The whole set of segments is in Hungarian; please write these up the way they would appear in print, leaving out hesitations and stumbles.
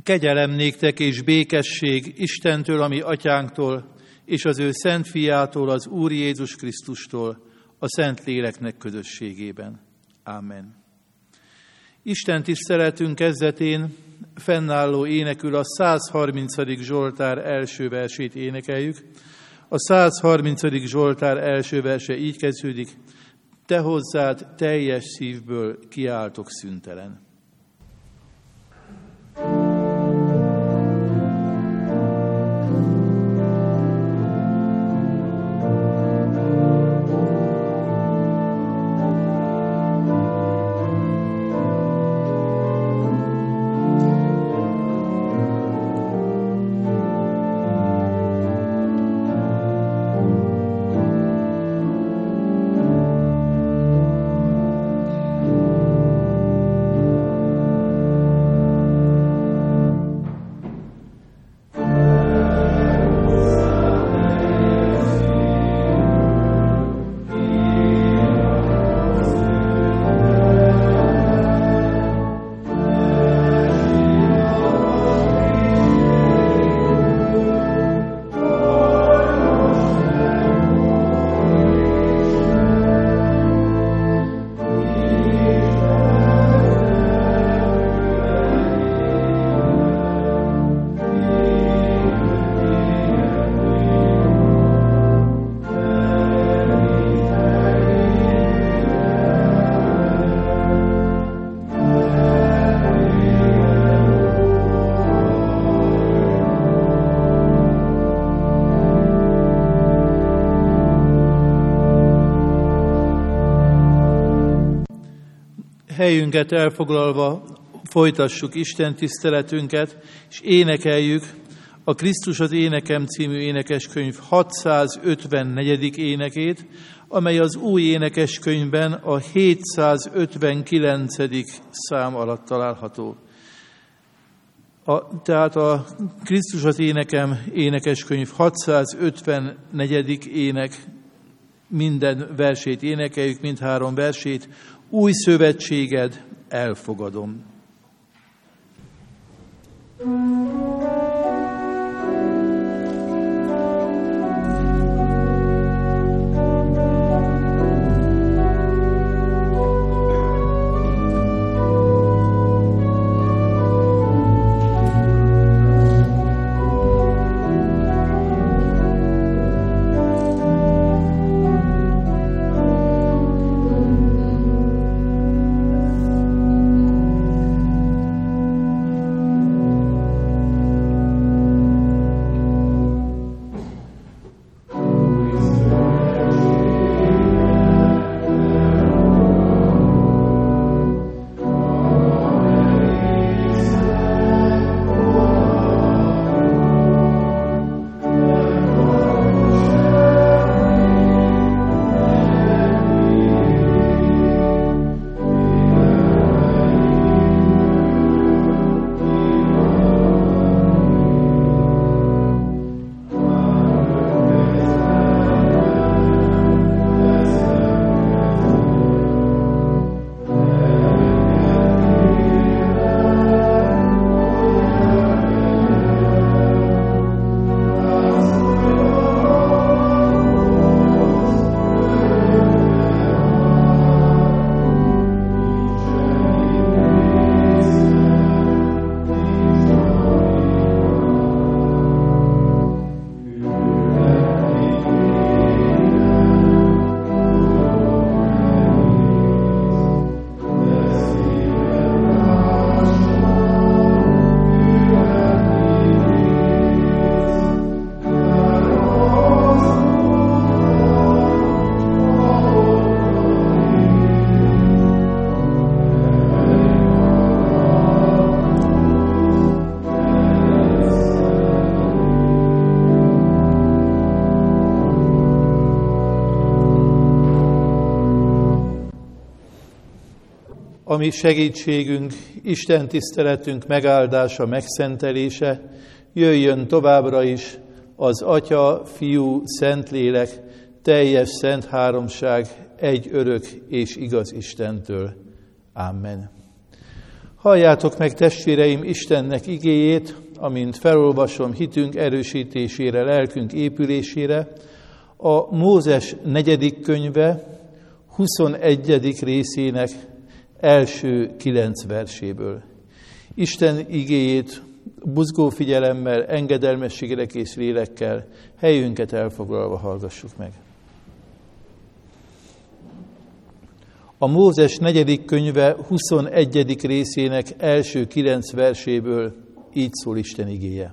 Kegyelem néktek és békesség Istentől, a mi atyánktól, és az ő szent fiától, az Úr Jézus Krisztustól, a Szent Léleknek közösségében. Ámen. Isten tiszteletünk kezdetén fennálló énekül a 130. Zsoltár első versét énekeljük. A 130. Zsoltár első verse így kezdődik: Te hozzád teljes szívből kiáltok szüntelen. Helyünket elfoglalva folytassuk Isten tiszteletünket, és énekeljük a Krisztus az énekem című énekeskönyv 654. énekét, amely az új énekeskönyvben a 759. szám alatt található. Tehát a Krisztus az énekem énekeskönyv 654. ének minden versét énekeljük, mindhárom versét. Új szövetséged, elfogadom. A mi segítségünk, Isten tiszteletünk megáldása, megszentelése jöjjön továbbra is az Atya, Fiú, Szentlélek, teljes szent háromság, egy örök és igaz Istentől. Amen. Halljátok meg, testvéreim, Istennek igéjét, amint felolvasom hitünk erősítésére, lelkünk épülésére, a Mózes 4. könyve 21. részének első 9 verséből. Isten igéjét buzgó figyelemmel, engedelmességre kész lélekkel, helyünket elfoglalva hallgassuk meg. A Mózes 4. könyve 21. részének első 9 verséből így szól Isten igéje.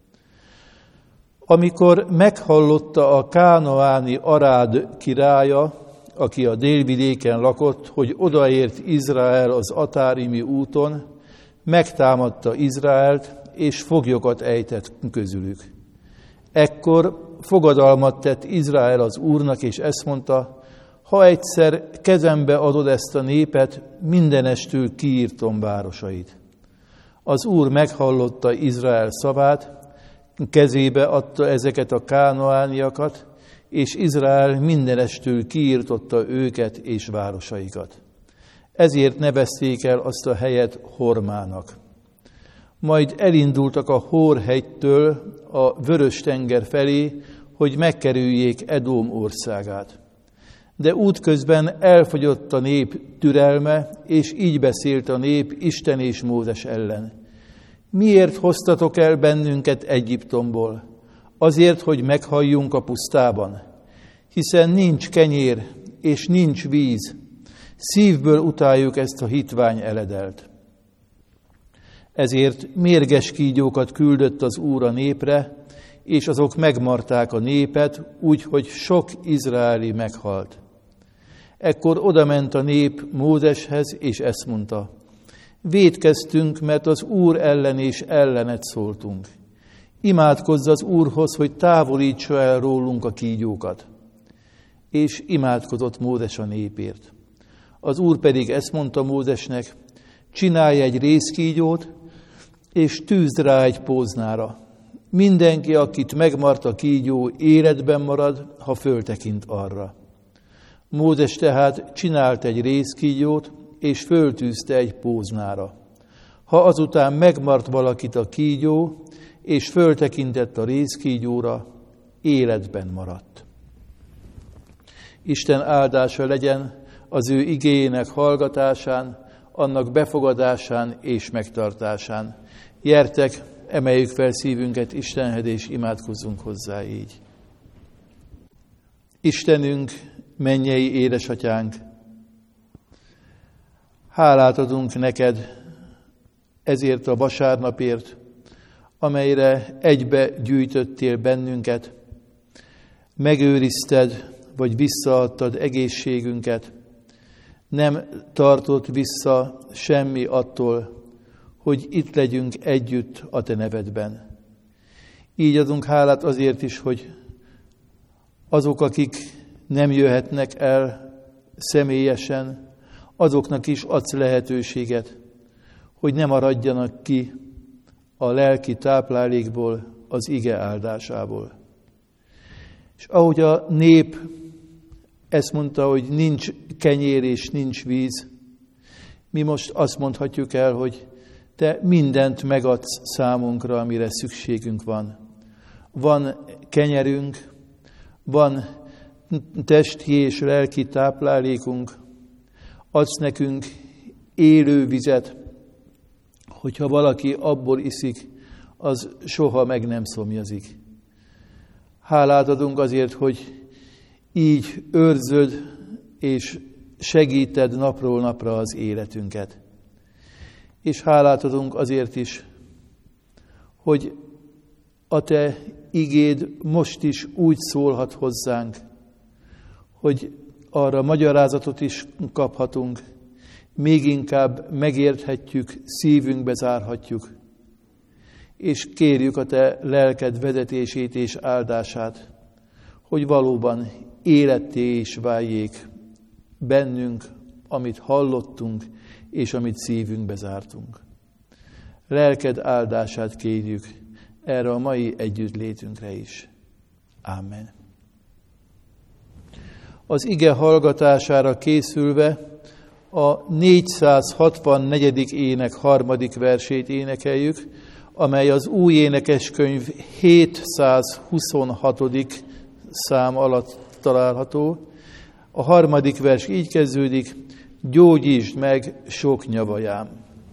Amikor meghallotta a kánaáni Arád királya, aki a délvidéken lakott, hogy odaért Izrael az Atárimi úton, megtámadta Izraelt, és foglyokat ejtett közülük. Ekkor fogadalmat tett Izrael az Úrnak, és ezt mondta: ha egyszer kezembe adod ezt a népet, mindenestül kiírtom városait. Az Úr meghallotta Izrael szavát, kezébe adta ezeket a kánaániakat, és Izrael mindenestül kiírtotta őket és városaikat. Ezért nevezték el azt a helyet Hormának. Majd elindultak a Hórhegytől a Vörös-tenger felé, hogy megkerüljék Edóm országát. De útközben elfogyott a nép türelme, és így beszélt a nép Isten és Mózes ellen: miért hoztatok el bennünket Egyiptomból? Azért, hogy meghalljunk a pusztában? Hiszen nincs kenyér, és nincs víz. Szívből utáljuk ezt a hitvány eledelt. Ezért mérges kígyókat küldött az Úr a népre, és azok megmarták a népet, úgy, hogy sok izraeli meghalt. Ekkor odament a nép Mózeshez, és ezt mondta: vétkeztünk, mert az Úr ellen és ellenet szóltunk. Imádkozz az Úrhoz, hogy távolítsa el rólunk a kígyókat. És imádkozott Mózes a népért. Az Úr pedig ezt mondta Mózesnek: csinálj egy rézkígyót, és tűzd rá egy póznára. Mindenki, akit megmart a kígyó, életben marad, ha föltekint arra. Mózes tehát csinált egy rézkígyót, és föltűzte egy póznára. Ha azután megmart valakit a kígyó, és föltekintett a rézkígyóra, életben maradt. Isten áldása legyen az ő igéjének hallgatásán, annak befogadásán és megtartásán. Gyertek, emeljük fel szívünket Istenhez, és imádkozzunk hozzá így. Istenünk, mennyei édesatyánk, hálát adunk neked ezért a vasárnapért, amelyre egybe gyűjtöttél bennünket, megőrizted, vagy visszaadtad egészségünket, nem tartott vissza semmi attól, hogy itt legyünk együtt a te nevedben. Így adunk hálát azért is, hogy azok, akik nem jöhetnek el személyesen, azoknak is adsz lehetőséget, hogy ne maradjanak ki a lelki táplálékból, az ige áldásából. És ahogy a nép ezt mondta, hogy nincs kenyér és nincs víz, mi most azt mondhatjuk el, hogy te mindent megadsz számunkra, amire szükségünk van. Van kenyerünk, van testi és lelki táplálékunk, adsz nekünk élő vizet, hogyha valaki abból iszik, az soha meg nem szomjazik. Hálát adunk azért, hogy így őrzöd és segíted napról napra az életünket. És hálát adunk azért is, hogy a te igéd most is úgy szólhat hozzánk, hogy arra magyarázatot is kaphatunk, még inkább megérthetjük, szívünkbe zárhatjuk, és kérjük a te lelked vezetését és áldását, hogy valóban életté is váljék bennünk, amit hallottunk, és amit szívünkbe zártunk. Lelked áldását kérjük erre a mai együttlétünkre is. Ámen. Az ige hallgatására készülve a 464. ének 3. versét énekeljük, amely az új énekeskönyv 726. szám alatt található. A 3. vers így kezdődik: gyógyítsd meg sok nyavajám.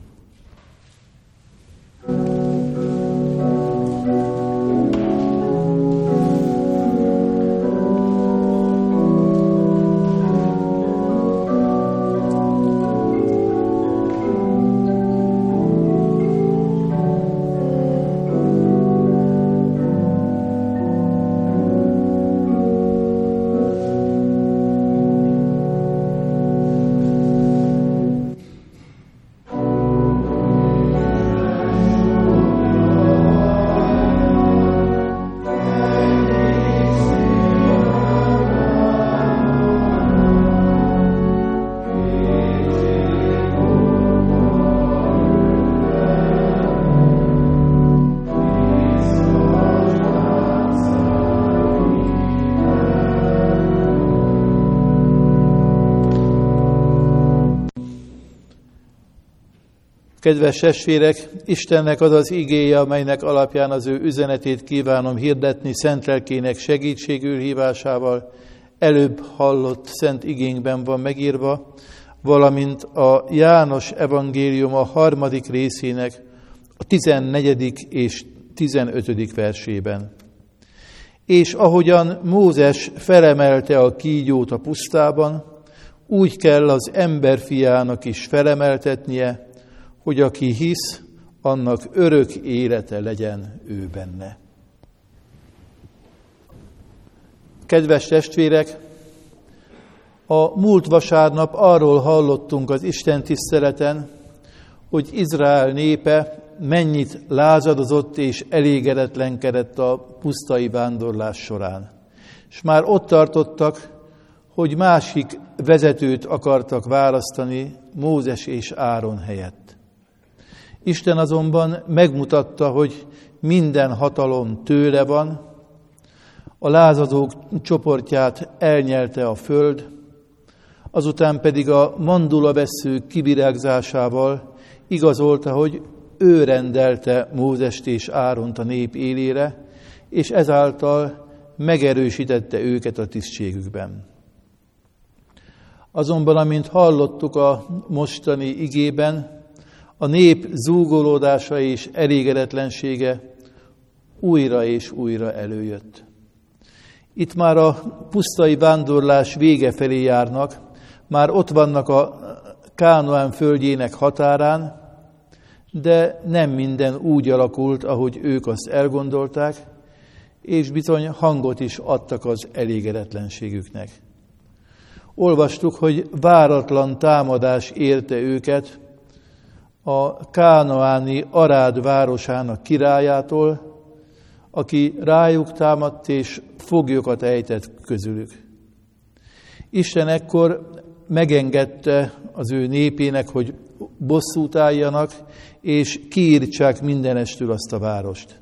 Kedves testvérek, Istennek az az igéje, amelynek alapján az ő üzenetét kívánom hirdetni szent lelkének segítségül hívásával, előbb hallott szent igénkben van megírva, valamint a János evangélium a 3. részének a 14. és 15. versében. És ahogyan Mózes felemelte a kígyót a pusztában, úgy kell az emberfiának is felemeltetnie, hogy aki hisz, annak örök élete legyen ő benne. Kedves testvérek, a múlt vasárnap arról hallottunk az Isten tiszteleten, hogy Izrael népe mennyit lázadozott és elégedetlenkedett a pusztai vándorlás során. És már ott tartottak, hogy másik vezetőt akartak választani Mózes és Áron helyett. Isten azonban megmutatta, hogy minden hatalom tőle van, a lázadók csoportját elnyelte a föld, azután pedig a mandulavesző kivirágzásával igazolta, hogy ő rendelte Mózest és Áront a nép élére, és ezáltal megerősítette őket a tisztségükben. Azonban, amint hallottuk a mostani igében, a nép zúgolódása és elégedetlensége újra és újra előjött. Itt már a pusztai vándorlás vége felé járnak, már ott vannak a Kánaán földjének határán, de nem minden úgy alakult, ahogy ők azt elgondolták, és bizony hangot is adtak az elégedetlenségüknek. Olvastuk, hogy váratlan támadás érte őket a kánaáni Arád városának királyától, aki rájuk támadt és foglyokat ejtett közülük. Isten ekkor megengedte az ő népének, hogy bosszút álljanak, és kiírtsák mindenestül azt a várost.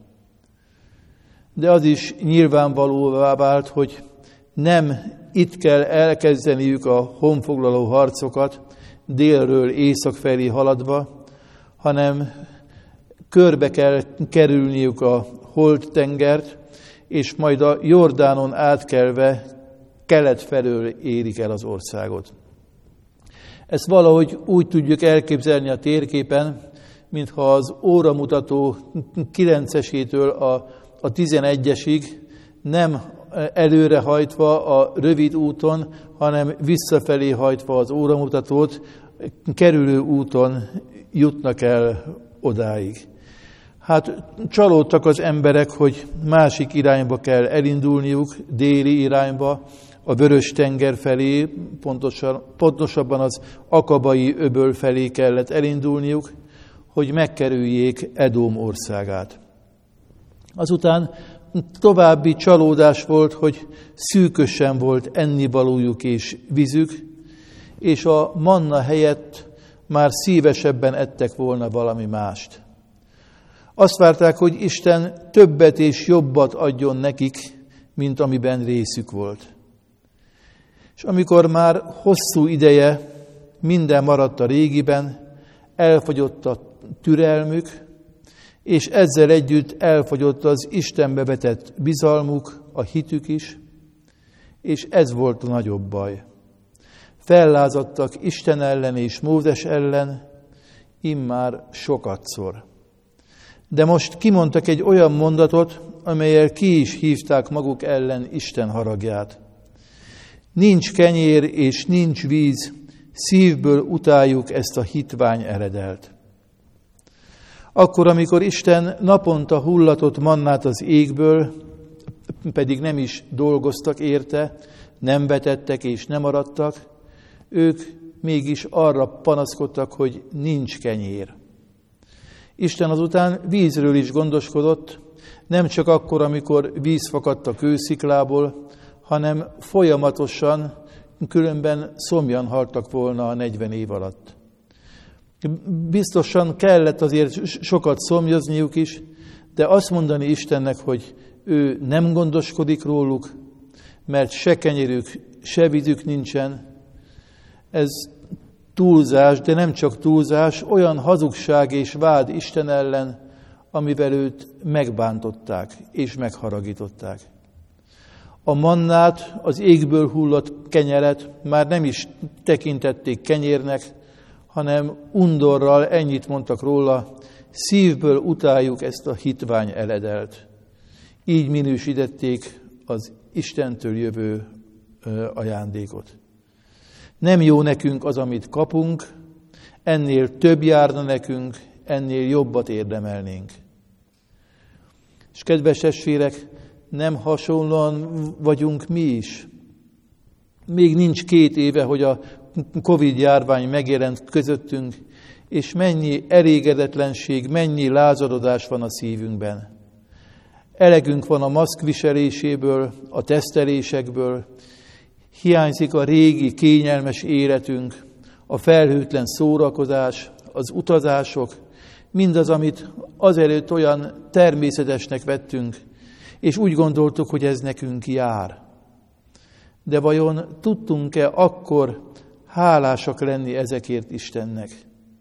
De az is nyilvánvalóvá vált, hogy nem itt kell elkezdeniük a honfoglaló harcokat, délről észak felé haladva, hanem körbe kell kerülniük a Holt-tengert, és majd a Jordánon átkelve kelet felől érik el az országot. Ezt valahogy úgy tudjuk elképzelni a térképen, mintha az óramutató 9-esétől a 11-esig nem előrehajtva a rövid úton, hanem visszafelé hajtva az óramutatót, kerülő úton jutnak el odáig. Hát csalódtak az emberek, hogy másik irányba kell elindulniuk, déli irányba, a Vörös-tenger felé, pontosabban az Akabai öböl felé kellett elindulniuk, hogy megkerüljék Edom országát. Azután további csalódás volt, hogy szűkösen volt ennivalójuk és vízük, és a manna helyett már szívesebben ettek volna valami mást. Azt várták, hogy Isten többet és jobbat adjon nekik, mint amiben részük volt. És amikor már hosszú ideje minden maradt a régiben, elfogyott a türelmük, és ezzel együtt elfogyott az Istenbe vetett bizalmuk, a hitük is, és ez volt a nagyobb baj. Fellázadtak Isten ellen és Mózes ellen, immár sokatszor. De most kimondtak egy olyan mondatot, amellyel ki is hívták maguk ellen Isten haragját. Nincs kenyér és nincs víz, szívből utáljuk ezt a hitvány eredelt. Akkor, amikor Isten naponta hullatott mannát az égből, pedig nem is dolgoztak érte, nem vetettek és nem arattak, ők mégis arra panaszkodtak, hogy nincs kenyér. Isten azután vízről is gondoskodott, nem csak akkor, amikor víz fakadt a kősziklából, hanem folyamatosan, különben szomjan haltak volna a 40 év alatt. Biztosan kellett azért sokat szomjazniuk is, de azt mondani Istennek, hogy ő nem gondoskodik róluk, mert se kenyerük, se vízük nincsen, ez túlzás, de nem csak túlzás, olyan hazugság és vád Isten ellen, amivel őt megbántották és megharagították. A mannát, az égből hullott kenyeret már nem is tekintették kenyérnek, hanem undorral ennyit mondtak róla, szívből utáljuk ezt a hitvány eledelt. Így minősítették az Istentől jövő ajándékot. Nem jó nekünk az, amit kapunk, ennél több járna nekünk, ennél jobbat érdemelnénk. És kedves testvérek, nem hasonlóan vagyunk mi is. Még nincs 2 éve, hogy a Covid-járvány megjelent közöttünk, és mennyi elégedetlenség, mennyi lázadozás van a szívünkben. Elegünk van a maszkviseléséből, a tesztelésekből, hiányzik a régi kényelmes életünk, a felhőtlen szórakozás, az utazások, mindaz, amit azelőtt olyan természetesnek vettünk, és úgy gondoltuk, hogy ez nekünk jár. De vajon tudtunk-e akkor hálásak lenni ezekért Istennek?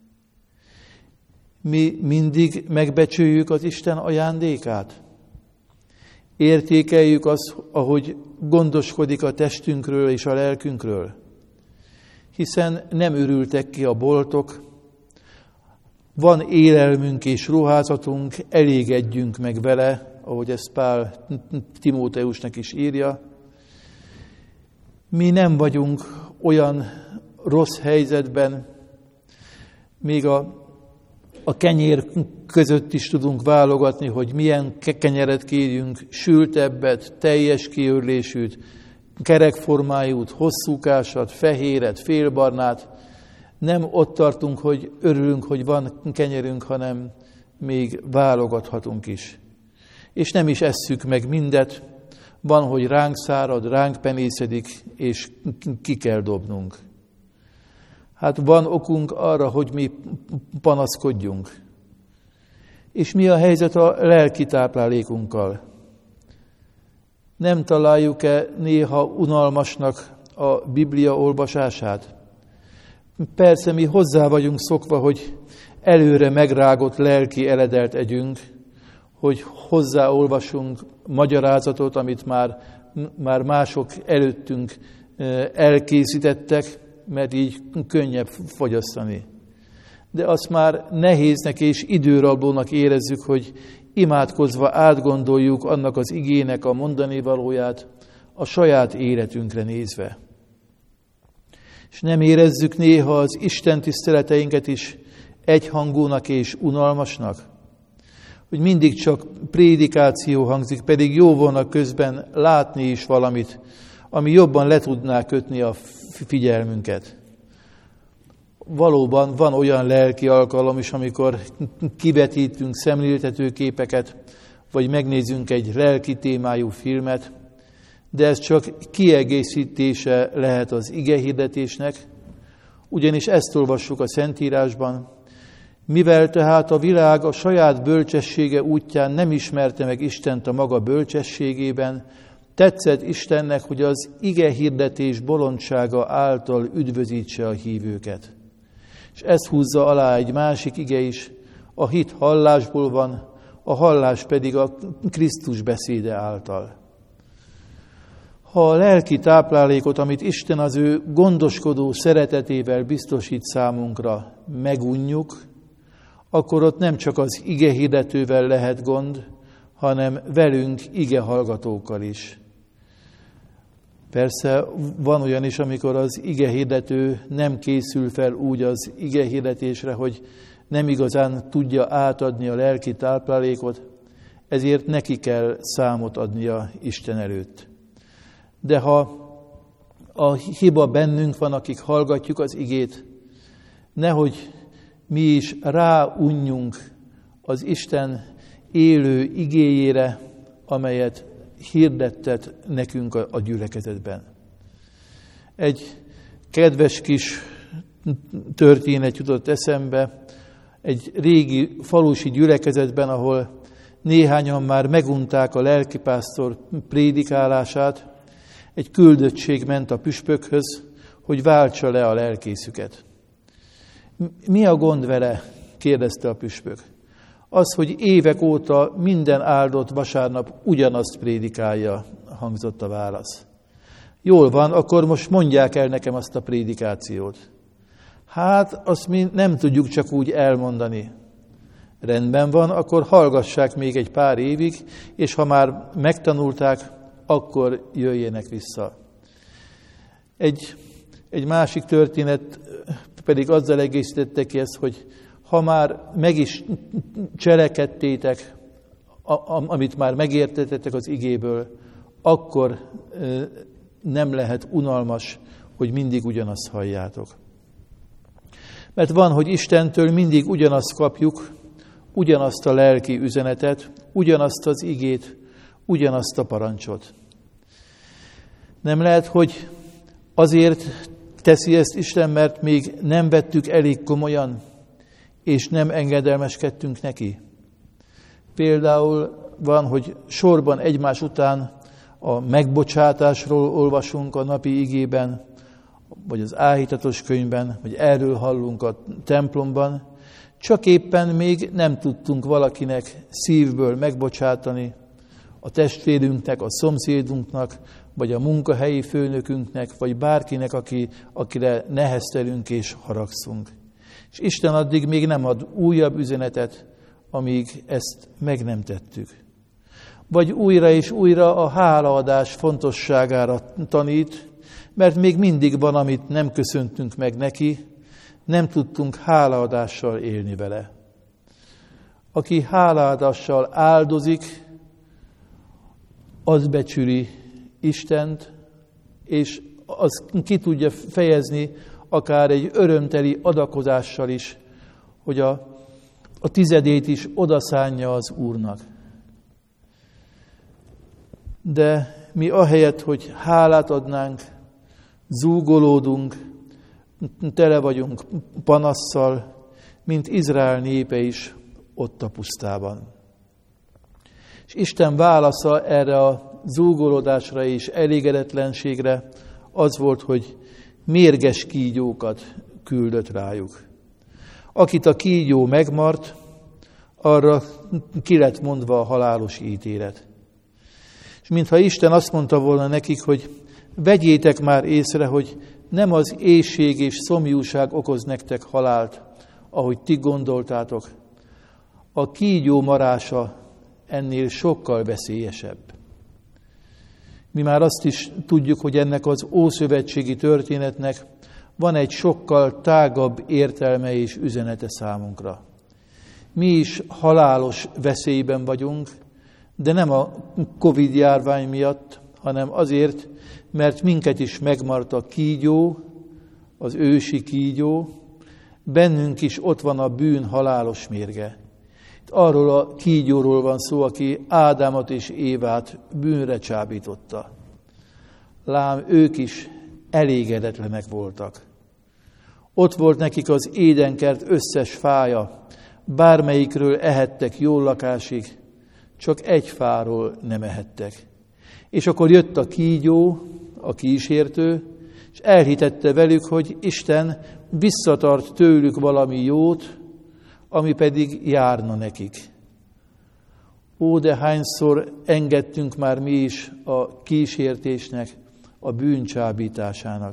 Mi mindig megbecsüljük az Isten ajándékát? Értékeljük azt, ahogy gondoskodik a testünkről és a lelkünkről? Hiszen nem ürültek ki a boltok, van élelmünk és ruházatunk, elégedjünk meg vele, ahogy ezt Pál Timóteusnak is írja. Mi nem vagyunk olyan rossz helyzetben, még a kenyér között is tudunk válogatni, hogy milyen kenyeret kérjünk, sültebbet, teljes kiörlésűt, kerekformájút, hosszúkásat, fehéret, félbarnát. Nem ott tartunk, hogy örülünk, hogy van kenyerünk, hanem még válogathatunk is. És nem is esszük meg mindet, van, hogy ránk szárad, ránk penészedik, és ki kell dobnunk. Hát van okunk arra, hogy mi panaszkodjunk. És mi a helyzet a lelki táplálékunkkal? Nem találjuk-e néha unalmasnak a Biblia olvasását? Persze mi hozzá vagyunk szokva, hogy előre megrágott lelki eledelt együnk, hogy hozzáolvasunk magyarázatot, amit már mások előttünk elkészítettek, mert így könnyebb fogyasztani. De azt már nehéznek és időrablónak érezzük, hogy imádkozva átgondoljuk annak az igének a mondani valóját a saját életünkre nézve. És nem érezzük néha az Isten tiszteleteinket is egyhangúnak és unalmasnak? Hogy mindig csak prédikáció hangzik, pedig jó volna közben látni is valamit, ami jobban le tudná kötni a figyelmünket. Valóban van olyan lelki alkalom is, amikor kivetítünk szemléltetőképeket, vagy megnézzünk egy lelki témájú filmet, de ez csak kiegészítése lehet az igehirdetésnek, ugyanis ezt olvassuk a Szentírásban. Mivel tehát a világ a saját bölcsessége útján nem ismerte meg Istent a maga bölcsességében, Tetszett Istennek, hogy az ige hirdetés bolondsága által üdvözítse a hívőket. És ezt húzza alá egy másik ige is, a hit hallásból van, a hallás pedig a Krisztus beszéde által. Ha a lelki táplálékot, amit Isten az ő gondoskodó szeretetével biztosít számunkra, megunjuk, akkor ott nem csak az ige hirdetővel lehet gond, hanem velünk ige hallgatókkal is. Persze van olyan is, amikor az ige hirdető nem készül fel úgy az ige hirdetésre, hogy nem igazán tudja átadni a lelki táplálékot, ezért neki kell számot adnia Isten előtt. De ha a hiba bennünk van, akik hallgatjuk az igét, nehogy mi is ráunjunk az Isten élő igéjére, amelyet hirdettet nekünk a gyülekezetben. Egy kedves kis történet jutott eszembe, egy régi falusi gyülekezetben, ahol néhányan már megunták a lelkipásztor prédikálását, egy küldöttség ment a püspökhöz, hogy váltsa le a lelkészüket. Mi a gond vele? Kérdezte a püspök. Az, hogy évek óta minden áldott vasárnap ugyanazt prédikálja, hangzott a válasz. Jól van, akkor most mondják el nekem azt a prédikációt. Hát, azt mi nem tudjuk csak úgy elmondani. Rendben van, akkor hallgassák még egy pár évig, és ha már megtanulták, akkor jöjjenek vissza. Egy másik történet pedig azzal egészítette ki ezt, hogy ha már meg is cselekedtétek, amit már megértettetek az igéből, akkor nem lehet unalmas, hogy mindig ugyanazt halljátok. Mert van, hogy Istentől mindig ugyanazt kapjuk, ugyanazt a lelki üzenetet, ugyanazt az igét, ugyanazt a parancsot. Nem lehet, hogy azért teszi ezt Isten, mert még nem vettük elég komolyan, és nem engedelmeskedtünk neki. Például van, hogy sorban egymás után a megbocsátásról olvasunk a napi igében, vagy az áhítatos könyvben, vagy erről hallunk a templomban, csak éppen még nem tudtunk valakinek szívből megbocsátani, a testvérünknek, a szomszédunknak, vagy a munkahelyi főnökünknek, vagy bárkinek, akire neheztelünk és haragszunk. És Isten addig még nem ad újabb üzenetet, amíg ezt meg nem tettük. Vagy újra és újra a hálaadás fontosságára tanít, mert még mindig van, amit nem köszöntünk meg neki, nem tudtunk hálaadással élni vele. Aki hálaadással áldozik, az becsüli Istent, és az ki tudja fejezni akár egy örömteli adakozással is, hogy a tizedét is odaszánja az Úrnak. De mi ahelyett, hogy hálát adnánk, zúgolódunk, tele vagyunk panasszal, mint Izrael népe is ott a pusztában. És Isten válasza erre a zúgolódásra és elégedetlenségre az volt, hogy mérges kígyókat küldött rájuk. Akit a kígyó megmart, arra ki lett mondva a halálos ítélet. És mintha Isten azt mondta volna nekik, hogy vegyétek már észre, hogy nem az éhség és szomjúság okoz nektek halált, ahogy ti gondoltátok. A kígyó marása ennél sokkal veszélyesebb. Mi már azt is tudjuk, hogy ennek az ószövetségi történetnek van egy sokkal tágabb értelme és üzenete számunkra. Mi is halálos veszélyben vagyunk, de nem a Covid-járvány miatt, hanem azért, mert minket is megmart a kígyó, az ősi kígyó, bennünk is ott van a bűn halálos mérge. Itt arról a kígyóról van szó, aki Ádámot és Évát bűnre csábította. Lám ők is elégedetlenek voltak. Ott volt nekik az édenkert összes fája, bármelyikről ehettek jól lakásig, csak egy fáról nem ehettek. És akkor jött a kígyó, a kísértő, és elhitette velük, hogy Isten visszatart tőlük valami jót, ami pedig járna nekik. Ó, de hányszor engedtünk már mi is a kísértésnek, a bűncsábításának.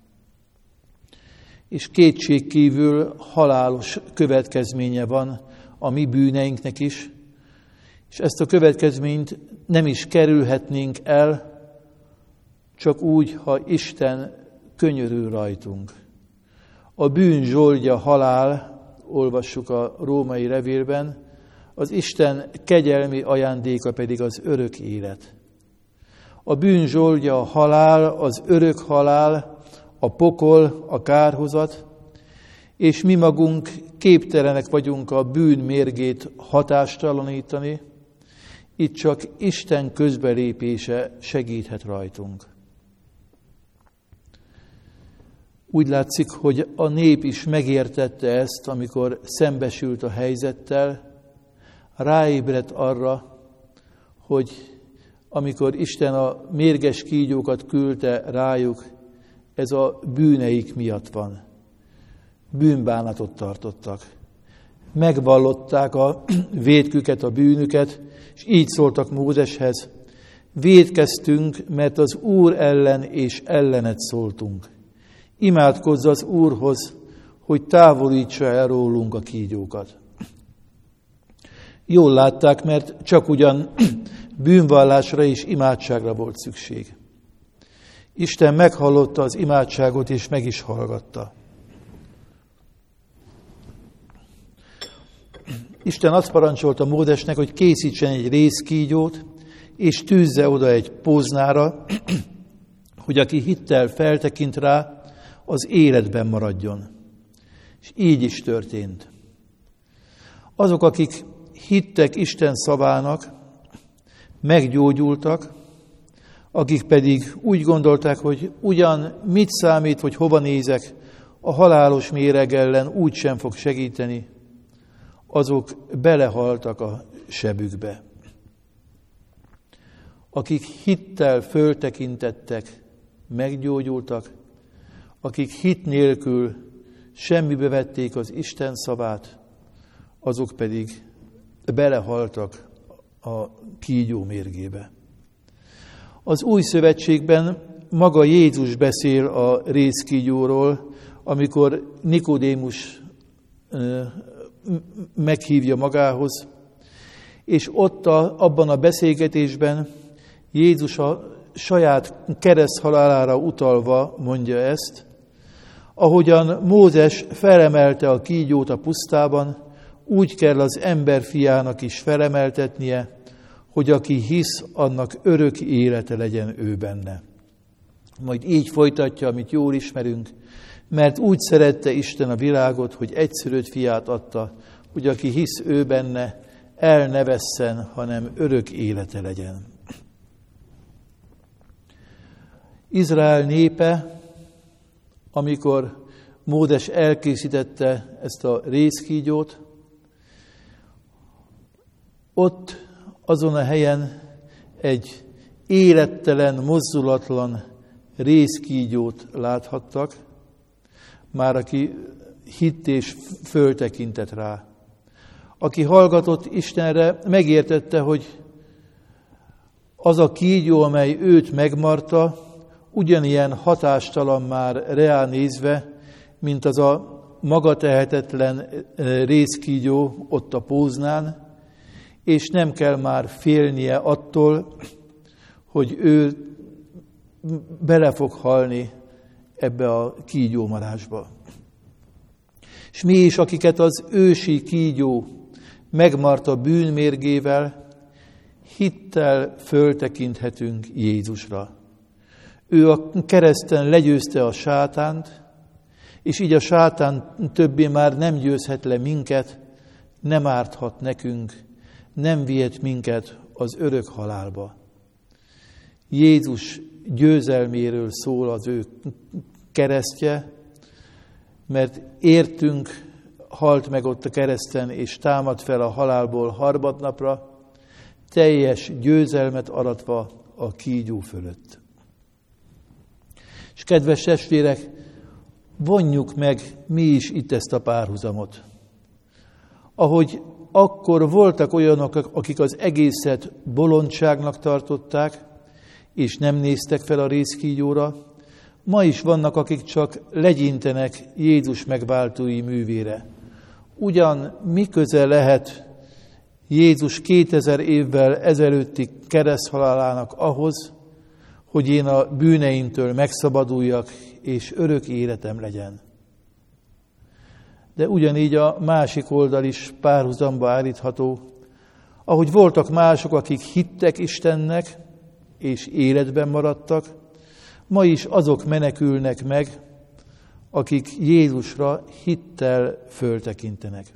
És kétségkívül halálos következménye van a mi bűneinknek is, és ezt a következményt nem is kerülhetnénk el, csak úgy, ha Isten könyörül rajtunk. A bűn zsoldja halál, olvassuk a római levélben, az Isten kegyelmi ajándéka pedig az örök élet. A bűn zsoldja a halál, az örök halál, a pokol, a kárhozat, és mi magunk képtelenek vagyunk a bűn mérgét hatástalanítani, itt csak Isten közbelépése segíthet rajtunk. Úgy látszik, hogy a nép is megértette ezt, amikor szembesült a helyzettel, ráébredt arra, hogy amikor Isten a mérges kígyókat küldte rájuk, ez a bűneik miatt van. Bűnbánatot tartottak. Megvallották a vétküket, a bűnüket, és így szóltak Mózeshez: vétkeztünk, mert az Úr ellen és ellenet szóltunk. Imádkozz az Úrhoz, hogy távolítsa el rólunk a kígyókat. Jól látták, mert csak ugyan bűnvallásra és imádságra volt szükség. Isten meghallotta az imádságot, és meg is hallgatta. Isten azt parancsolta Mózesnek, hogy készítsen egy rézkígyót, és tűzze oda egy póznára, hogy aki hittel feltekint rá, az életben maradjon. És így is történt. Azok, akik hittek Isten szavának, meggyógyultak, akik pedig úgy gondolták, hogy ugyan mit számít, hogy hova nézek, a halálos méreg ellen úgysem fog segíteni, azok belehaltak a sebükbe. Akik hittel föltekintettek, meggyógyultak, akik hit nélkül semmibe vették az Isten szavát, azok pedig belehaltak a kígyó mérgébe. Az Új Szövetségben maga Jézus beszél a rézkígyóról, amikor Nikodémus meghívja magához, és ott abban a beszélgetésben Jézus a saját kereszthalálára utalva mondja ezt: ahogyan Mózes felemelte a kígyót a pusztában, úgy kell az emberfiának is felemeltetnie, hogy aki hisz, annak örök élete legyen ő benne. Majd így folytatja, amit jól ismerünk: mert úgy szerette Isten a világot, hogy egyszülött fiát adta, hogy aki hisz ő benne, el ne vesszen, hanem örök élete legyen. Izrael népe, amikor Mózes elkészítette ezt a rézkígyót, ott azon a helyen egy élettelen, mozdulatlan rézkígyót láthattak, már aki hitt és föltekintett rá. Aki hallgatott Istenre, megértette, hogy az a kígyó, amely őt megmarta, ugyanilyen hatástalan már reá nézve, mint az a magatehetetlen rézkígyó ott a póznán, és nem kell már félnie attól, hogy ő bele fog halni ebbe a kígyómarásba. És mi is, akiket az ősi kígyó megmarta bűnmérgével, hittel föltekinthetünk Jézusra. Ő a kereszten legyőzte a sátánt, és így a sátán többé már nem győzhet le minket, nem árthat nekünk, nem vihet minket az örök halálba. Jézus győzelméről szól az ő keresztje, mert értünk halt meg ott a kereszten, és támad fel a halálból harmadnapra, teljes győzelmet aratva a kígyó fölött. És kedves testvérek, vonjuk meg mi is itt ezt a párhuzamot. Ahogy akkor voltak olyanok, akik az egészet bolondságnak tartották, és nem néztek fel a rézkígyóra, ma is vannak, akik csak legyintenek Jézus megváltói művére. Ugyan mi köze lehet Jézus 2000 évvel ezelőtti kereszthalálának ahhoz, hogy én a bűneimtől megszabaduljak, és örök életem legyen. De ugyanígy a másik oldal is párhuzamba állítható, ahogy voltak mások, akik hittek Istennek, és életben maradtak, ma is azok menekülnek meg, akik Jézusra hittel föltekintenek.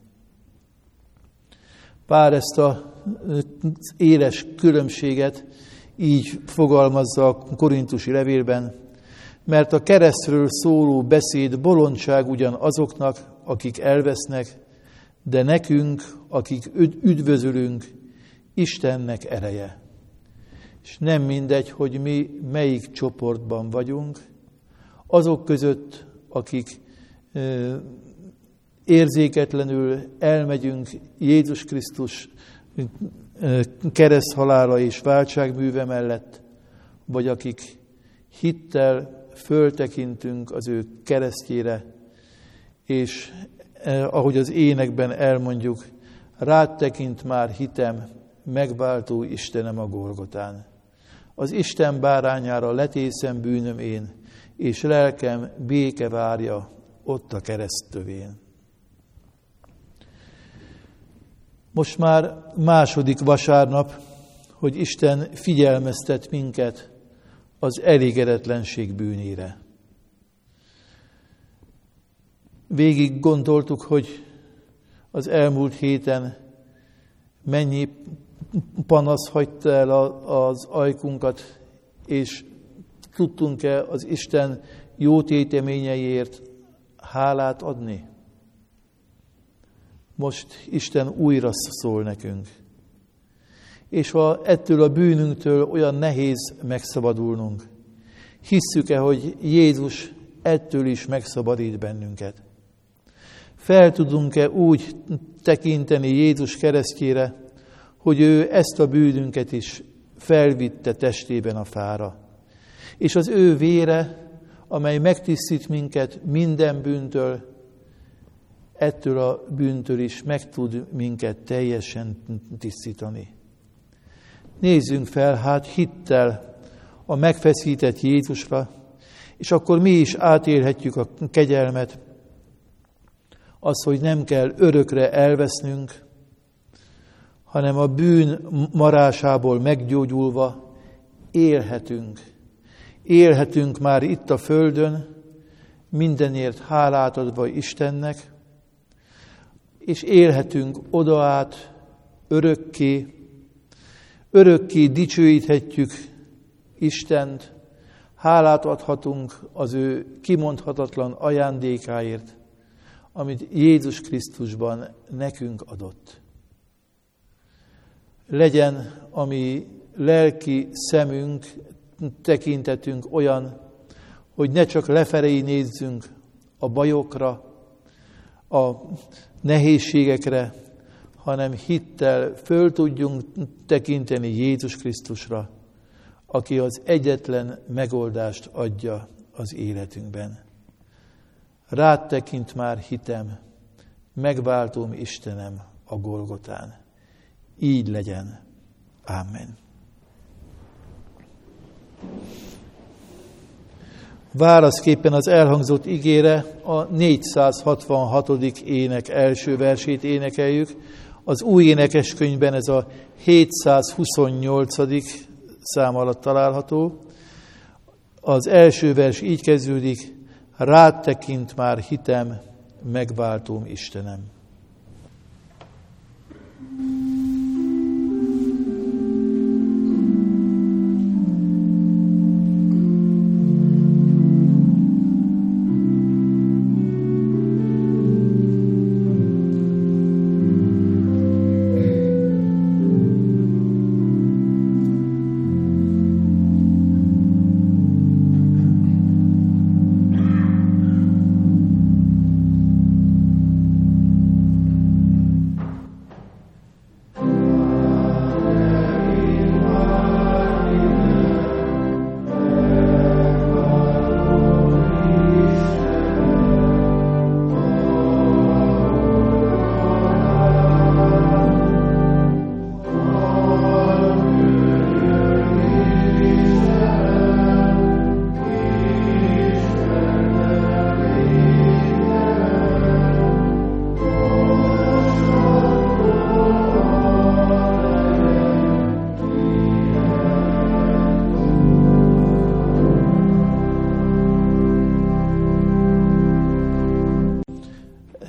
Pár ezt az éles különbséget így fogalmazza a korintusi levélben, mert a keresztről szóló beszéd bolondság ugyan azoknak, akik elvesznek, de nekünk, akik üdvözülünk, Istennek ereje. És nem mindegy, hogy mi melyik csoportban vagyunk, azok között, akik érzéketlenül elmegyünk Jézus Krisztus kereszthalála és váltságműve mellett, vagy akik hittel föltekintünk az ő keresztjére, és ahogy az énekben elmondjuk, rád tekint már hitem, megváltó Istenem a Golgotán. Az Isten bárányára letészem bűnöm én, és lelkem béke várja ott a kereszt tövén. Most már második vasárnap, hogy Isten figyelmeztet minket az elégedetlenség bűnére. Végig gondoltuk, hogy az elmúlt héten mennyi panasz hagyta el az ajkunkat, és tudtunk-e az Isten jó téteményeiért hálát adni? Most Isten újra szól nekünk. És ha ettől a bűnünktől olyan nehéz megszabadulnunk, hisszük-e, hogy Jézus ettől is megszabadít bennünket? Fel tudunk-e úgy tekinteni Jézus keresztjére, hogy ő ezt a bűnünket is felvitte testében a fára. És az ő vére, amely megtisztít minket minden bűntől, ettől a bűntől is meg tud minket teljesen tisztítani. Nézzünk fel hát hittel a megfeszített Jézusra, és akkor mi is átélhetjük a kegyelmet, az, hogy nem kell örökre elvesznünk, hanem a bűn marásából meggyógyulva élhetünk. Élhetünk már itt a földön, mindenért hálát adva Istennek, és élhetünk odaát örökké, örökké dicsőíthetjük Istent, hálát adhatunk az ő kimondhatatlan ajándékáért, amit Jézus Krisztusban nekünk adott. Legyen a mi lelki szemünk, tekintetünk olyan, hogy ne csak lefelé nézzünk a bajokra, a nehézségekre, hanem hittel föl tudjunk tekinteni Jézus Krisztusra, aki az egyetlen megoldást adja az életünkben. Rád tekint már hitem, megváltom Istenem a Golgotán. Így legyen. Amen. Válaszképpen az elhangzott igére a 466. ének első versét énekeljük. Az új énekeskönyvben ez a 728. szám alatt található. Az első vers így kezdődik: rád tekint már hitem, megváltom Istenem.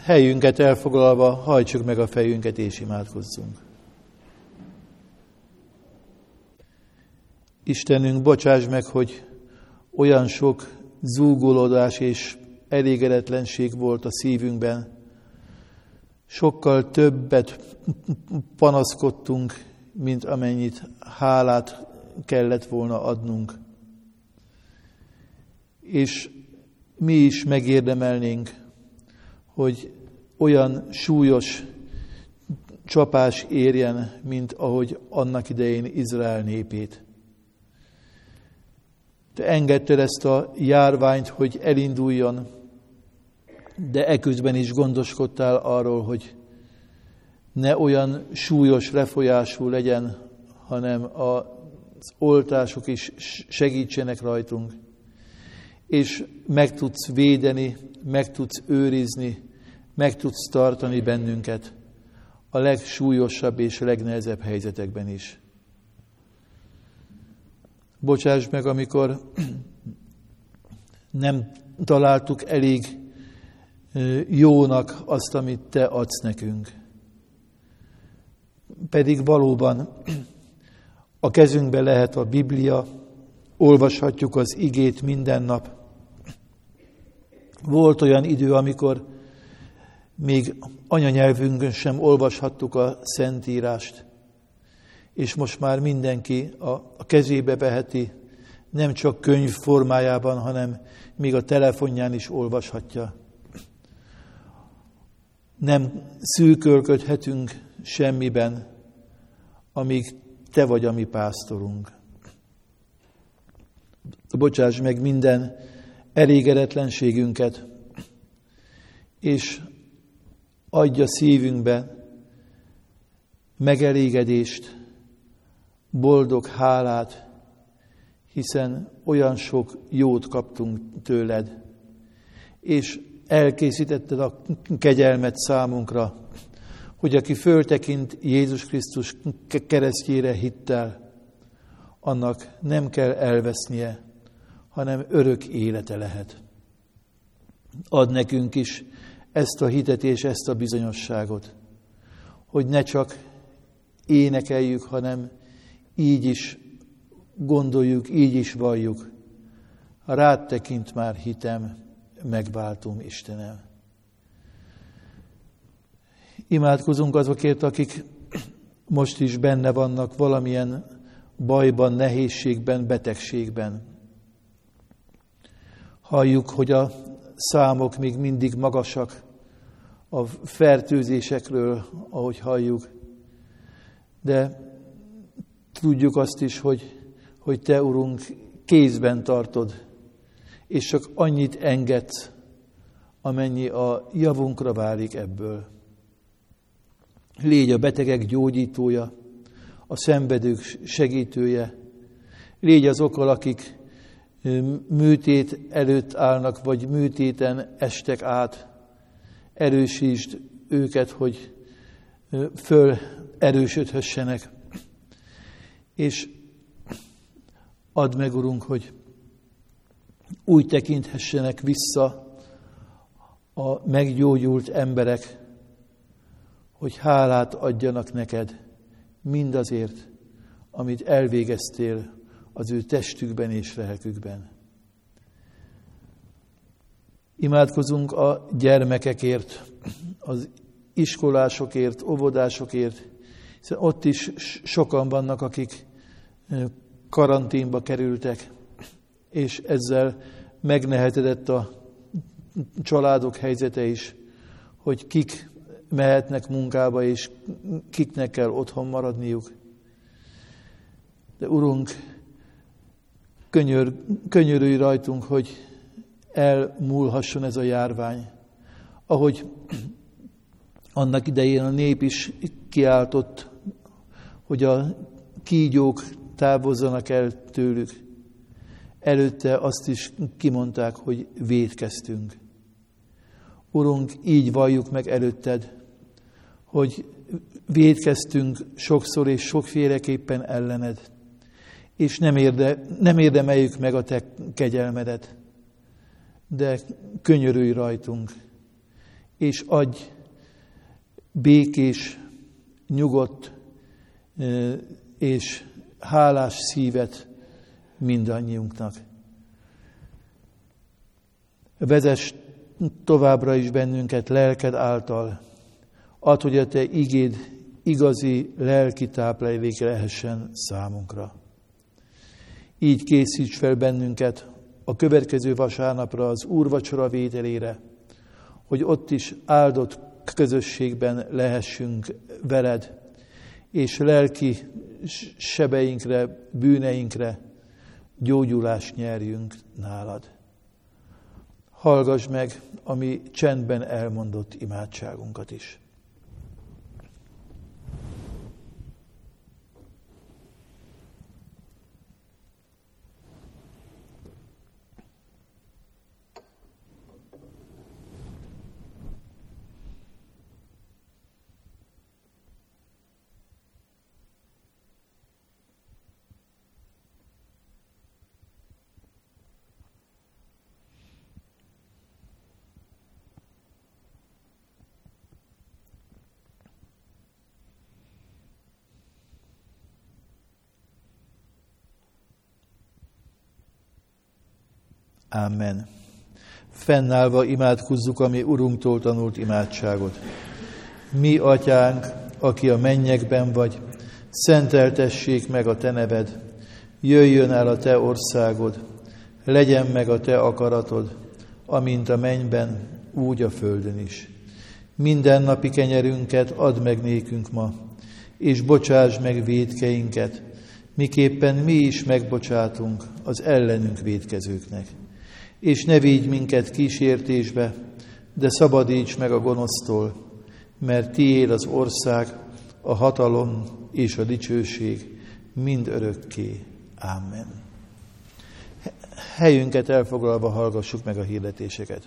Helyünket elfoglalva hajtsuk meg a fejünket és imádkozzunk. Istenünk, bocsáss meg, hogy olyan sok zúgolódás és elégedetlenség volt a szívünkben. Sokkal többet panaszkodtunk, mint amennyit hálát kellett volna adnunk. És mi is megérdemelnénk, hogy olyan súlyos csapás érjen, mint ahogy annak idején Izrael népét. Te engedted ezt a járványt, hogy elinduljon, de eközben is gondoskodtál arról, hogy ne olyan súlyos lefolyású legyen, hanem az oltások is segítsenek rajtunk, és meg tudsz védeni, meg tudsz őrizni, meg tudsz tartani bennünket a legsúlyosabb és legnehezebb helyzetekben is. Bocsáss meg, amikor nem találtuk elég jónak azt, amit Te adsz nekünk. Pedig valóban a kezünkben lehet a Biblia, olvashatjuk az igét minden nap. Volt olyan idő, amikor még anyanyelvünkön sem olvashattuk a Szentírást, és most már mindenki a kezébe veheti, nem csak könyv formájában, hanem még a telefonján is olvashatja. Nem szűkölködhetünk semmiben, amíg Te vagy a mi pásztorunk. Bocsáss meg minden elégedetlenségünket, és adj a szívünkbe megelégedést, boldog hálát, hiszen olyan sok jót kaptunk tőled, és elkészítetted a kegyelmet számunkra, hogy aki föltekint Jézus Krisztus keresztjére hittel, annak nem kell elvesznie, hanem örök élete lehet. Add nekünk is ezt a hitet és ezt a bizonyosságot, hogy ne csak énekeljük, hanem így is gondoljuk, így is valljuk. Ha rád tekint már hitem, megváltom, Istenem. Imádkozunk azokért, akik most is benne vannak valamilyen bajban, nehézségben, betegségben. Halljuk, hogy a számok még mindig magasak a fertőzésekről, ahogy halljuk, de tudjuk azt is, hogy Te, Urunk, kézben tartod, és csak annyit engedsz, amennyi a javunkra válik ebből. Légy a betegek gyógyítója, a szenvedők segítője, légy azokkal, akik műtét előtt állnak, vagy műtéten estek át, erősítsd őket, hogy föl erősödhessenek, és add meg, Urunk, hogy úgy tekinthessenek vissza a meggyógyult emberek, hogy hálát adjanak neked mindazért, amit elvégeztél az ő testükben és lelkükben. Imádkozunk a gyermekekért, az iskolásokért, óvodásokért, hiszen ott is sokan vannak, akik karanténba kerültek, és ezzel megnehezedett a családok helyzete is, hogy kik mehetnek munkába, és kiknek kell otthon maradniuk. De Urunk, könyörülj rajtunk, hogy elmúlhasson ez a járvány. Ahogy annak idején a nép is kiáltott, hogy a kígyók távozzanak el tőlük. Előtte azt is kimondták, hogy vétkeztünk. Urunk, így valljuk meg előtted, hogy vétkeztünk sokszor és sokféleképpen ellened, és nem érdemeljük meg a Te kegyelmedet, de könyörülj rajtunk, és adj békés, nyugodt és hálás szívet mindannyiunknak. Vezess továbbra is bennünket lelked által, add, hogy a te igéd igazi lelki táplálék lehessen számunkra. Így készíts fel bennünket a következő vasárnapra, az úrvacsora vételére, hogy ott is áldott közösségben lehessünk veled, és lelki sebeinkre, bűneinkre gyógyulást nyerjünk nálad. Hallgass meg a mi csendben elmondott imádságunkat is. Amen. Fennállva imádkozzuk a mi Urunktól tanult imádságot. Mi, Atyánk, aki a mennyekben vagy, szenteltessék meg a te neved, jöjjön el a te országod, legyen meg a te akaratod, amint a mennyben, úgy a földön is. Mindennapi kenyerünket add meg nékünk ma, és bocsásd meg vétkeinket, miképpen mi is megbocsátunk az ellenünk vétkezőknek. És ne vigy minket kísértésbe, de szabadíts meg a gonosztól, mert tiéd az ország, a hatalom és a dicsőség mind örökké. Amen. Helyünket elfoglalva hallgassuk meg a hirdetéseket.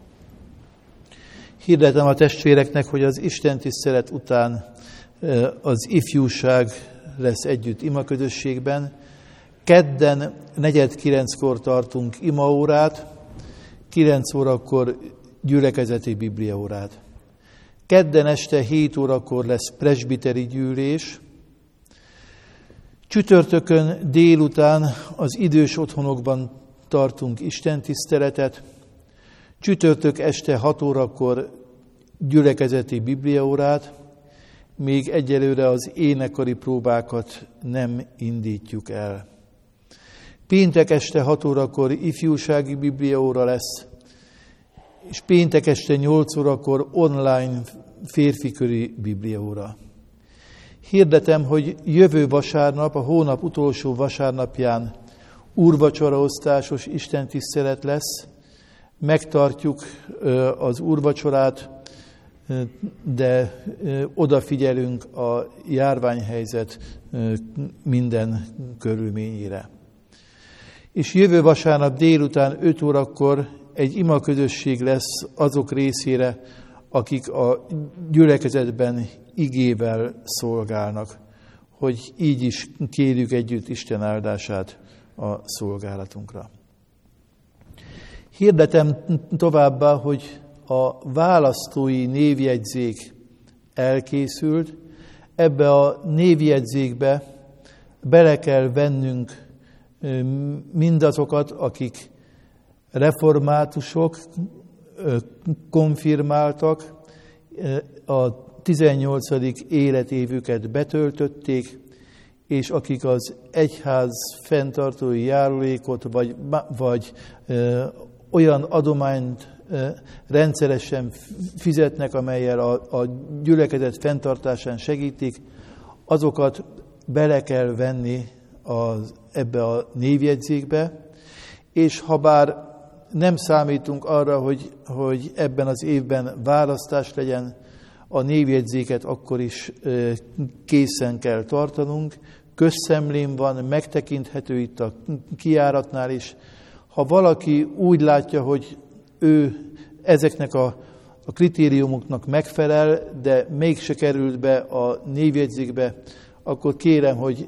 Hirdetem a testvéreknek, hogy az Isten tisztelet után az ifjúság lesz együtt imaközösségben. Kedden 8:45-kor tartunk imaórát, 9 órakor gyülekezeti bibliaórát. Kedden este 7 órakor lesz presbiteri gyűlés. Csütörtökön délután az idős otthonokban tartunk istentiszteletet. Csütörtök este 6 órakor gyülekezeti bibliaórát. Még egyelőre az énekkari próbákat nem indítjuk el. Péntek este 6 órakor ifjúsági bibliaóra lesz, és péntek este 8 órakor online férfiköri bibliaóra. Hirdetem, hogy jövő vasárnap, a hónap utolsó vasárnapján úrvacsoraosztásos istentisztelet lesz. Megtartjuk az úrvacsorát, de odafigyelünk a járványhelyzet minden körülményére. És jövő vasárnap délután 5 órakor egy imaközösség lesz azok részére, akik a gyülekezetben igével szolgálnak, hogy így is kérjük együtt Isten áldását a szolgálatunkra. Hirdetem továbbá, hogy a választói névjegyzék elkészült. Ebbe a névjegyzékbe bele kell vennünk mindazokat, akik reformátusok, konfirmáltak, a 18. életévüket betöltötték, és akik az egyház fenntartói járulékot, vagy olyan adományt rendszeresen fizetnek, amellyel a gyülekezet fenntartásán segítik, azokat bele kell venni ebbe a névjegyzékbe, és ha bár nem számítunk arra, hogy ebben az évben választás legyen, a névjegyzéket akkor is készen kell tartanunk. Közszemlén van, megtekinthető itt a kijáratnál is. Ha valaki úgy látja, hogy ő ezeknek a kritériumoknak megfelel, de mégse került be a névjegyzékbe, akkor kérem, hogy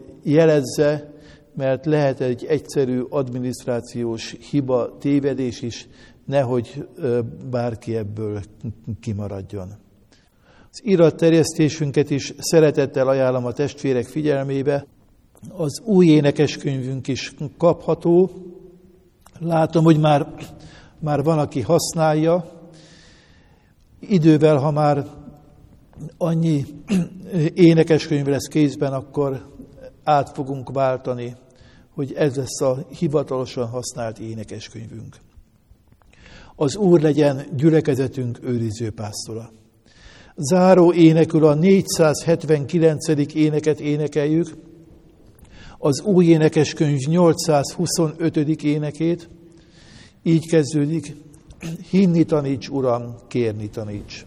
jelezze, mert lehet egy egyszerű adminisztrációs hiba, tévedés is, nehogy bárki ebből kimaradjon. Az iratterjesztésünket is szeretettel ajánlom a testvérek figyelmébe. Az új énekeskönyvünk is kapható. Látom, hogy már van, aki használja. Idővel, ha már annyi énekeskönyv lesz kézben, akkor át fogunk váltani, hogy ez lesz a hivatalosan használt énekeskönyvünk. Az Úr legyen gyülekezetünk őrizőpásztora. Záró énekül a 479. éneket énekeljük, az új énekeskönyv 825. énekét, így kezdődik: hinni taníts, Uram, kérni taníts.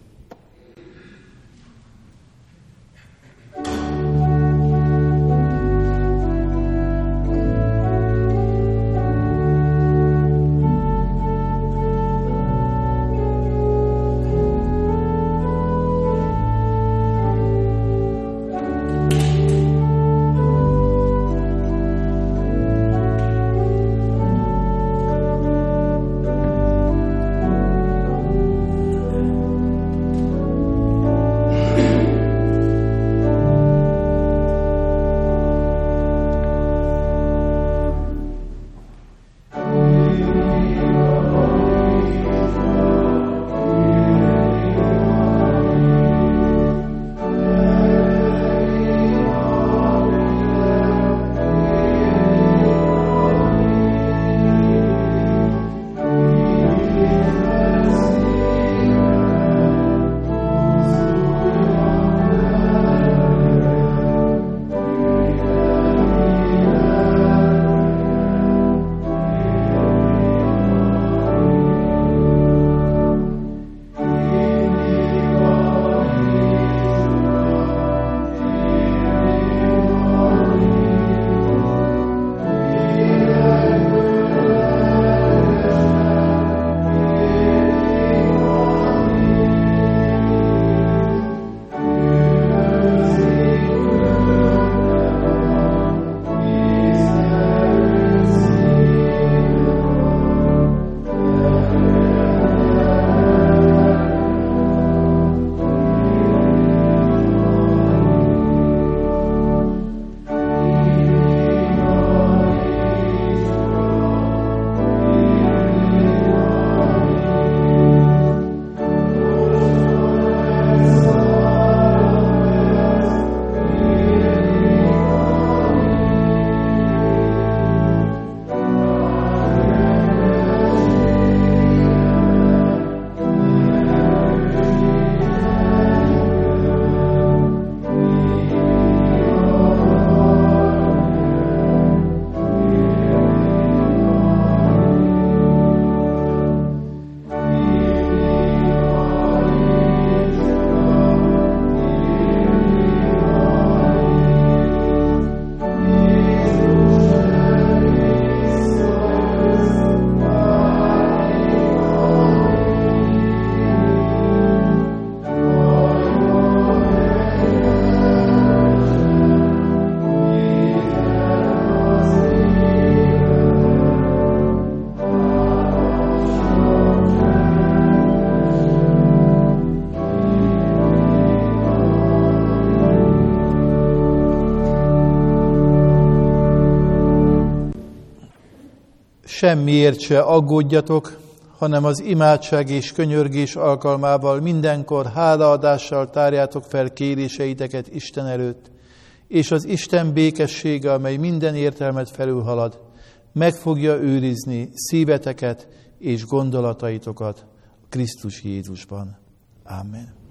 Semmiért se aggódjatok, hanem az imádság és könyörgés alkalmával mindenkor hálaadással tárjátok fel kéréseiteket Isten előtt, és az Isten békessége, amely minden értelmet felülhalad, meg fogja őrizni szíveteket és gondolataitokat Krisztus Jézusban. Amen.